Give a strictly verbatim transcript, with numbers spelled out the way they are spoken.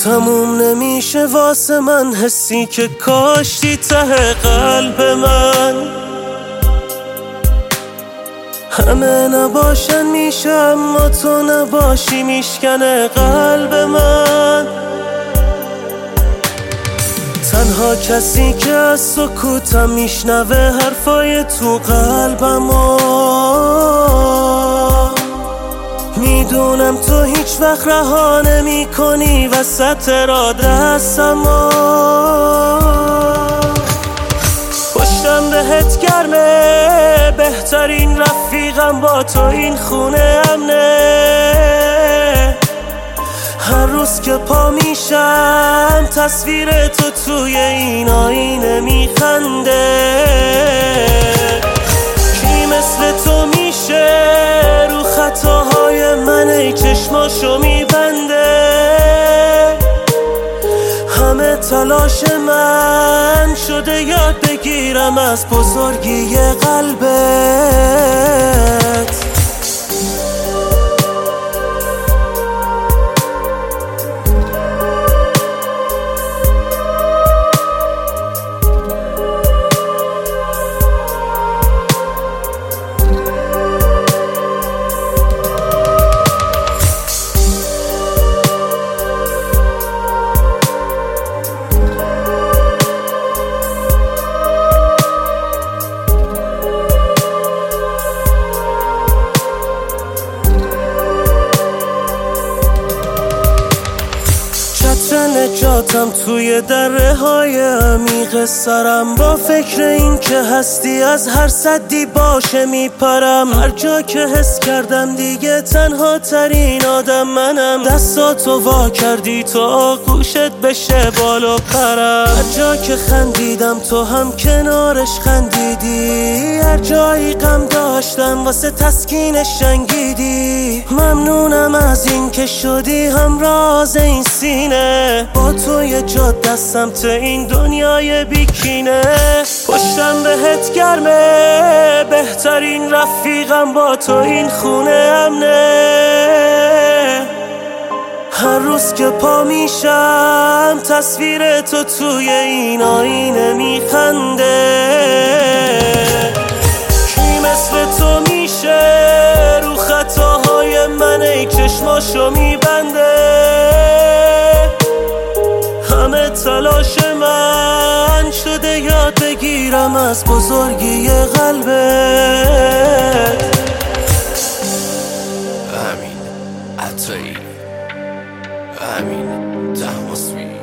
تموم نمیشه واسه من حسی که کاشتی ته قلب من. همه نباشن میشه اما تو نباشی میشکنه قلب من. تنها کسی که از سکوتم میشنوه حرفای تو قلبمو. میدونم تو هیچ وقت رها نمی کنی وسط را دستمو. پشتم بهت گرمه، بهترین رفیقم با تو این خونه امنه. هر روز که پا میشم تصویر تو توی این آینه میخنده. کی مثل تو میشه رو خطاهای من ای چشماشو میبنده. همه تلاش من شده یاد بگیرم از بزرگی قلبت. نجاتم توی دره های عمیق سرم. با فکر این که هستی از هر صدی باشه میپرم. هر جا که حس کردم دیگه تنها ترین آدم منم. دستاتو وا کردی تو آغوشت بشه بالا پرم. هر جا که خندیدم تو هم کنارش خندیدی. هر جایی غم داشتم واسه تسکینش جنگیدی. ممنونم از این که شدی همراز این سینه. با تو یه جا دستم تا این دنیای بیکینه. پشتم بهت گرمه، بهترین رفیقم با تو این خونه امنه. هر روز که پا میشم تصویر تو توی این آینه میخنده. کی مثل تو میشه رو خطاهای من ای چشماشو میبنده. همه تلاش من شده یاد بگیرم از بزرگی قلبت. امین عطایی، امین طهماسبی.